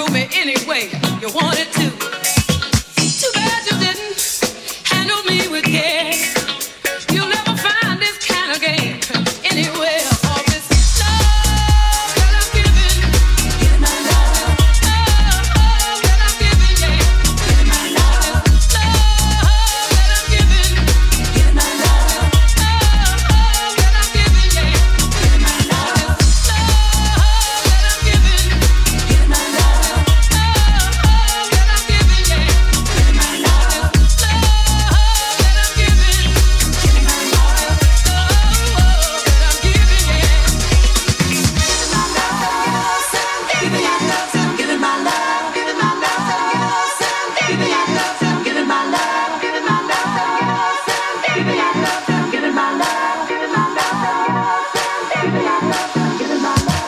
me any way you wanted to. Too bad you didn't handle me with care. You'll never find this kind of game anywhere. All this love that I'm giving, give my love. Love that I'm giving, yeah, give my love. Love that I'm giving, give my love. Love that I'm giving, yeah, give my love. Love that I'm giving, give my love. Love that I'm giving, yeah, give my love. Love that I'm giving, give my love. Love that I'm giving, yeah. Giving my love, giving my love, giving my love, giving my love, giving my love, giving my love, giving my love, giving my love, giving my love, giving my love.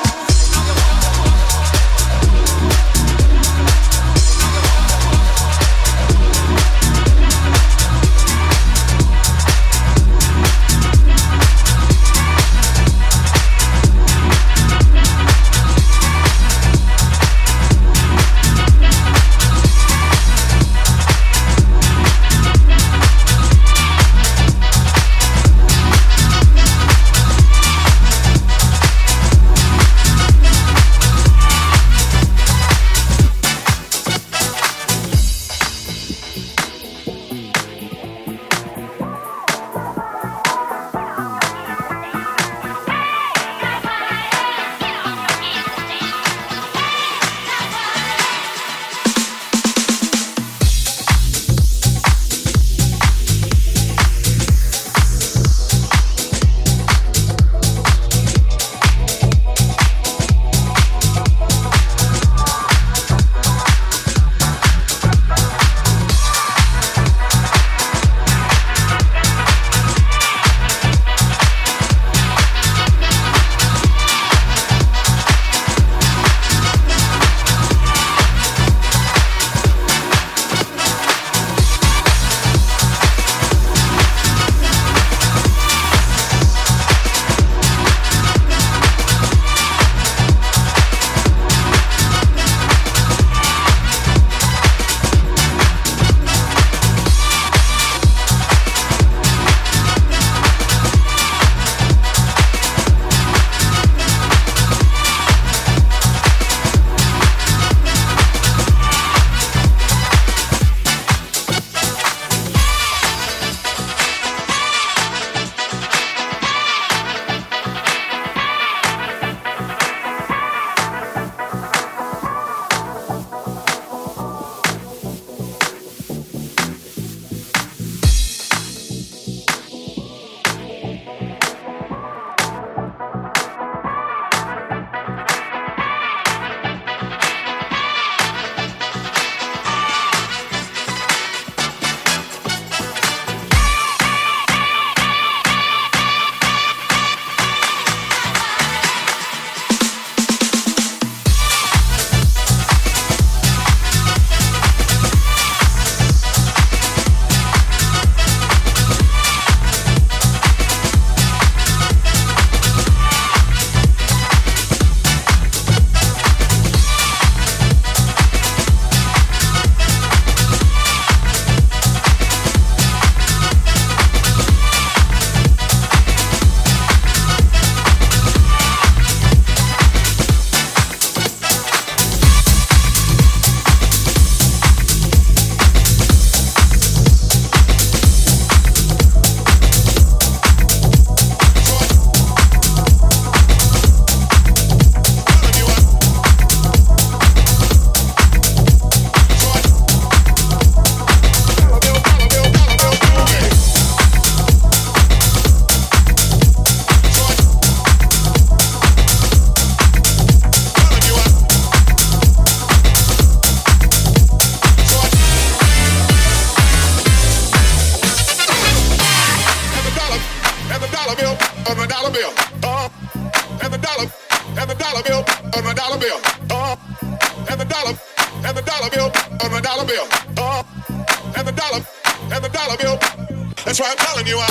That's why I'm telling you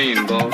mean, boss?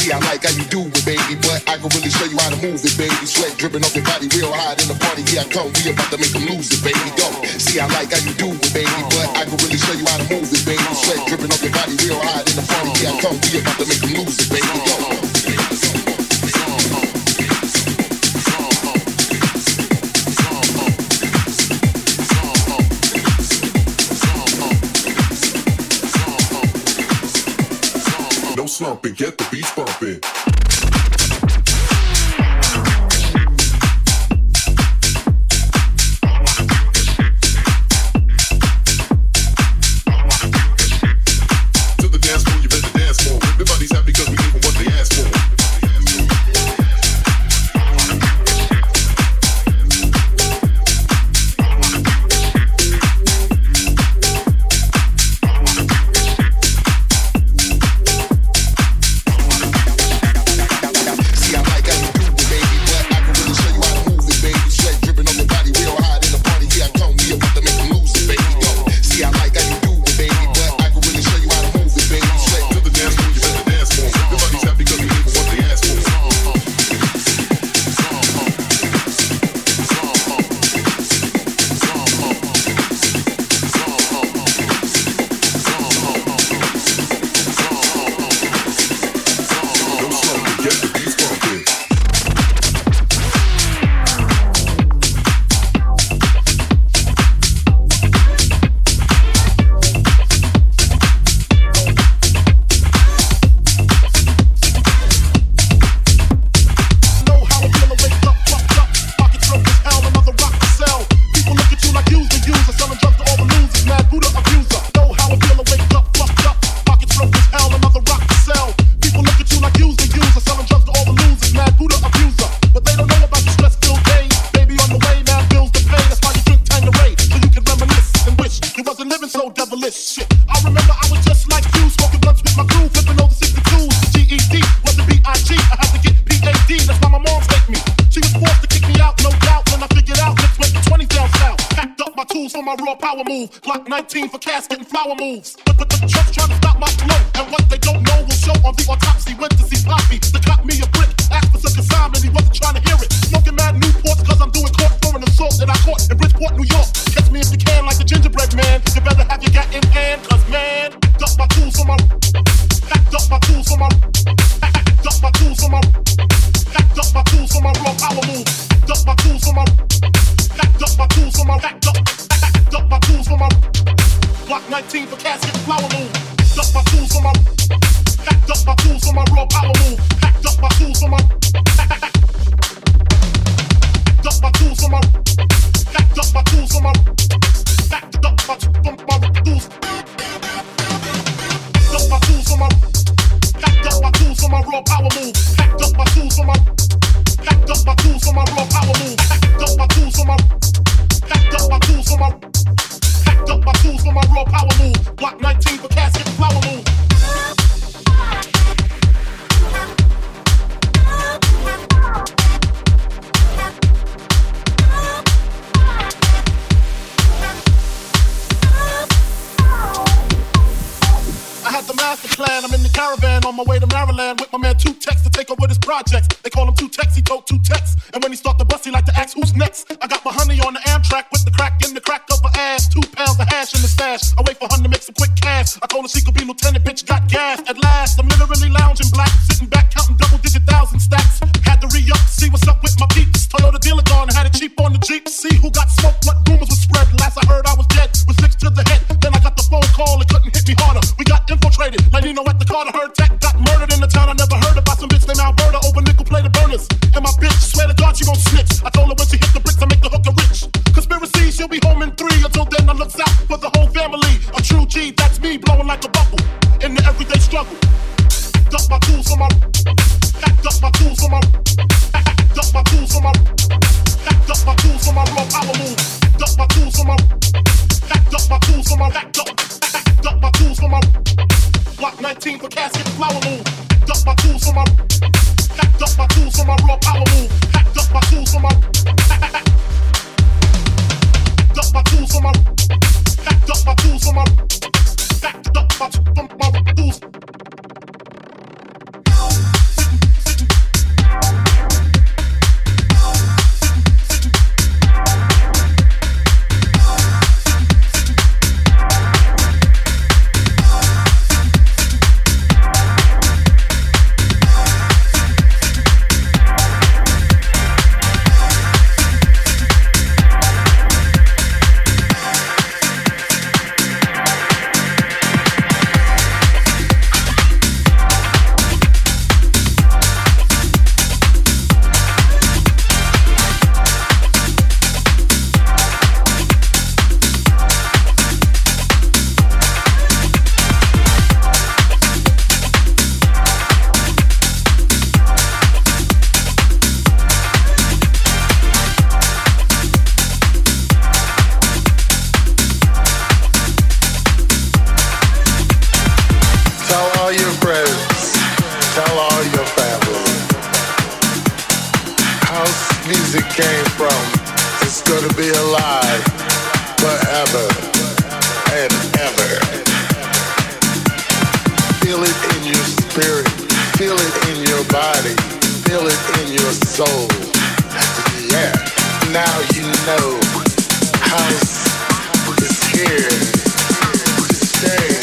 See, I like how you do it, baby, but I can really show you how to move it, baby. Sweat dripping off your body real hot in the party. Here I come, we about to make them lose it, baby. Go. See, I like how you do it, baby, but I can really show you how to move it, baby. Sweat dripping off your body real hot in the party. Here I come, we about to make them lose it, baby. Go. Slumping, get the beats bumping. To the dance floor, you better dance more. Everybody's happy because we gave them what they asked for. Glock 19 for casket and flower moves. But the truck's trying to stop my flow. And what they don't know will show on the autopsy. Went to see Poppy to cop me a brick. Asked for such a consignment, he wasn't trying to hear it. Smoking mad Newports cause I'm doing court for an assault that I caught in Bridgeport, New York. Catch me if you can like the gingerbread man. You better have your gat in hand cause man, packed up my tools for my packed up my tools for my packed up my tools for my packed up my tools for my raw power move. Packed up my tools for my packed up my tools for my packed up my tools for my Glock 19 for casket and flower move. Packed up my tools for my packed up my tools for my raw power move. Packed up my tools for my packed up my tools for my packed up my tools for my packed up my tools. Packed up my tools for my packed up my tools for my raw power move. Packed up my tools for my packed up my tools for my raw power move. Packed up my tools for my packed up my tools for my packed up my tools for my raw power move. Glock 19 for casket and flower move. I had the master plan, I'm in the caravan on my way to Maryland with my man 2 Tex to take over this project. They call him 2 Tex, he told 2 Tex. And when he start the bus, he like to ask who's next. I got my honey on the Amtrak with the crack in the crack of her ass. 2 pounds of hash in the stash. I wait for her to make some quick cash. I told her she could be lieutenant, bitch got gas. At last, I'm literally lounging black, sitting back counting double-digit thousand stacks. Had to re-up, see what's up with my peeps. Toyota dealer gone, had it cheap on the Jeep. See who got smoked, what rumors were spread. Last I heard I was dead, with 6 to the head. Then I got the phone call, it couldn't hit me harder. We got infiltrated, like Nino at the Carter. Heard Tech got murdered in the town I never heard about. Some bitch named Alberta over nickel-plated burners. And my bitch, swear to God she won't snitch. I told her when she hit the bricks I make the hooker rich. Conspiracy, she'll be home in 3. Until then I looks out for the whole family. A true G, that's me, blowing like a bubble in the everyday struggle. Packed up my tools for my packed up my tools for my packed up my tools for my packed up my tools for my raw power move. Packed up my tools for my packed up my tools for my packed up my tools for my Glock 19 for casket and flower move. Packed up my tools for my packed up my tools for my raw power move. Packed up my tools for my packed up my tools for my packed up my tools for my packed up my tools. came from is gonna be alive forever and ever. Feel it in your spirit, feel it in your body, feel it in your soul. Yeah, now you know house is here to stay.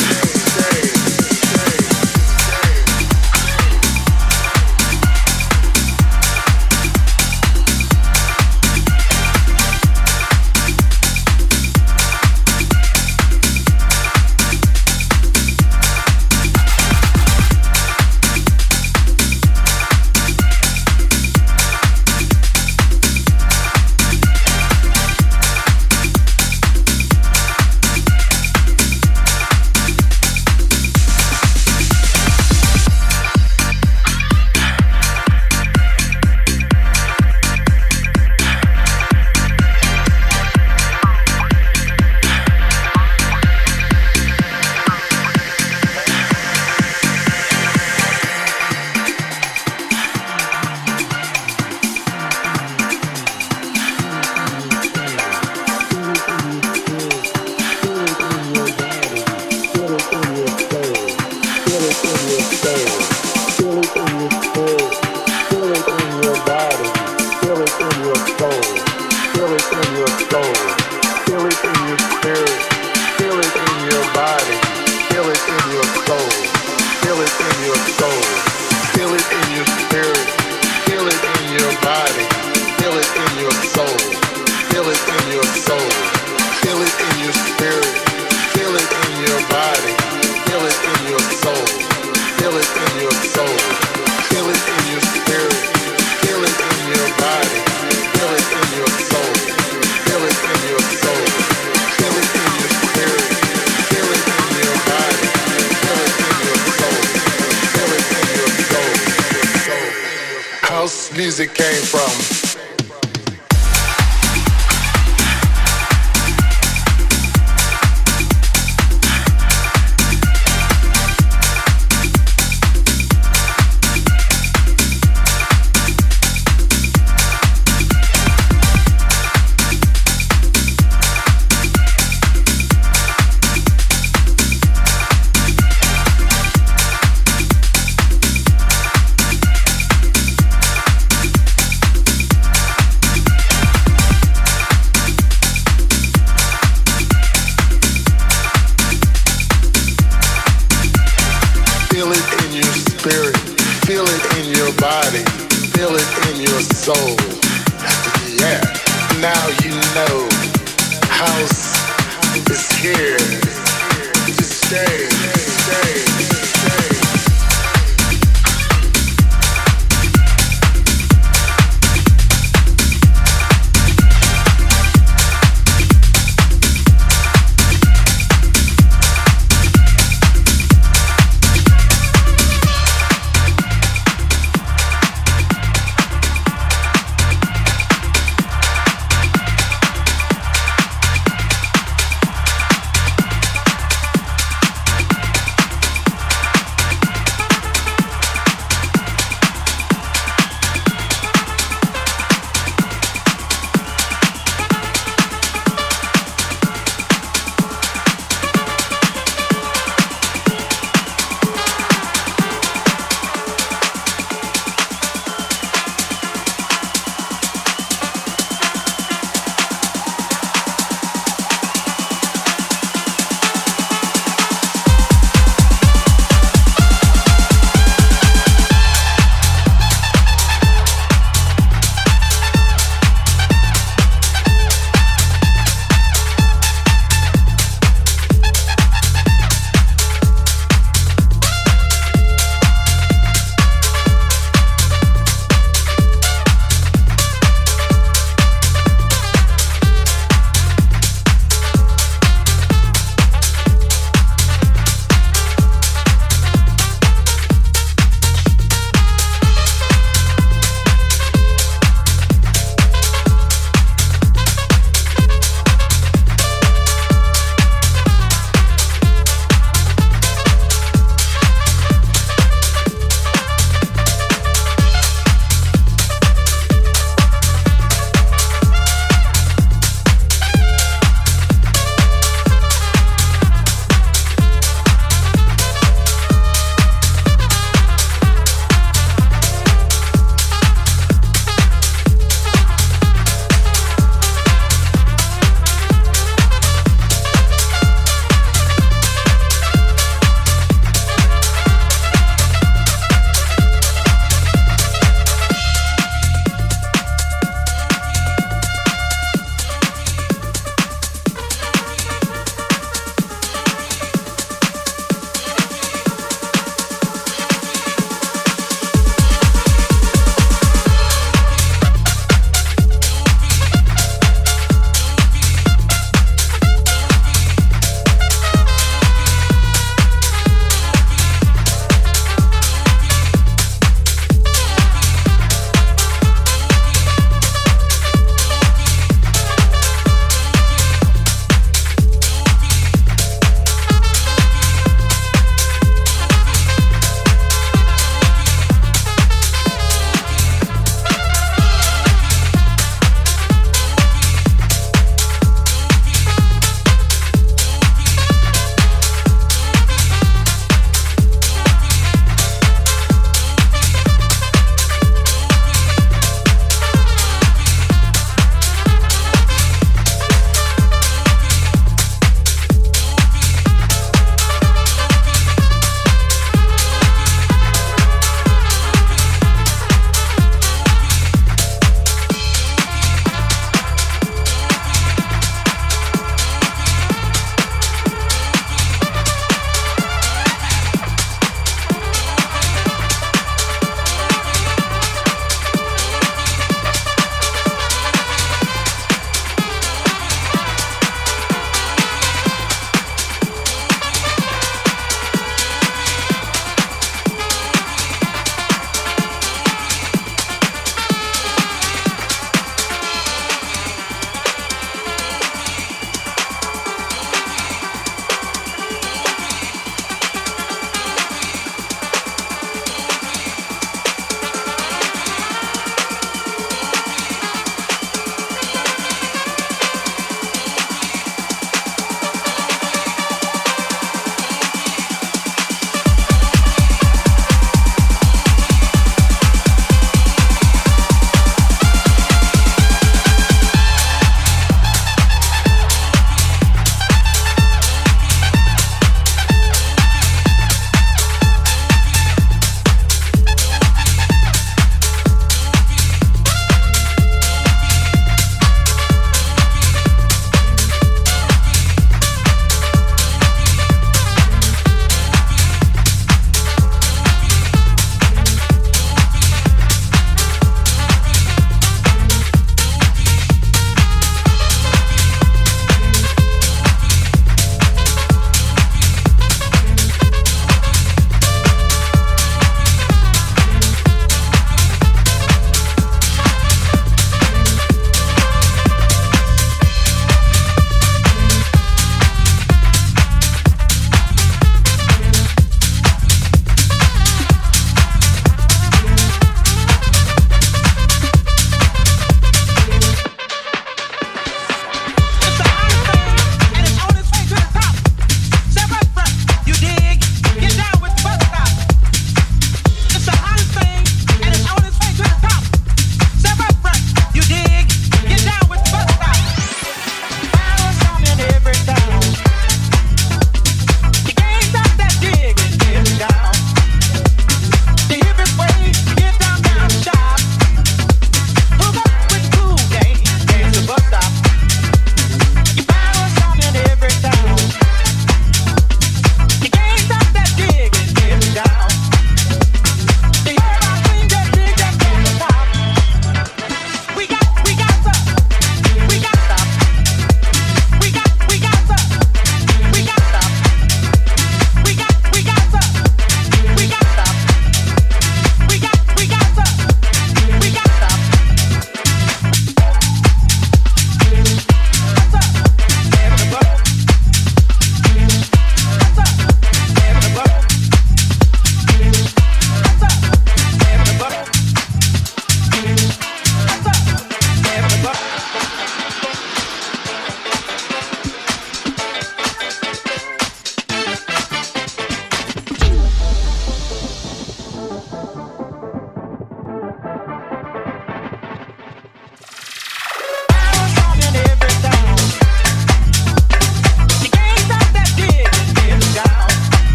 Music came from.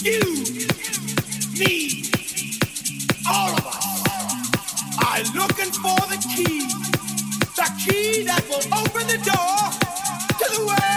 You, me, all of us are looking for the key that will open the door to the world.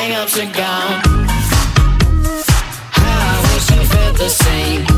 hang-ups are gone. I wish you felt the same.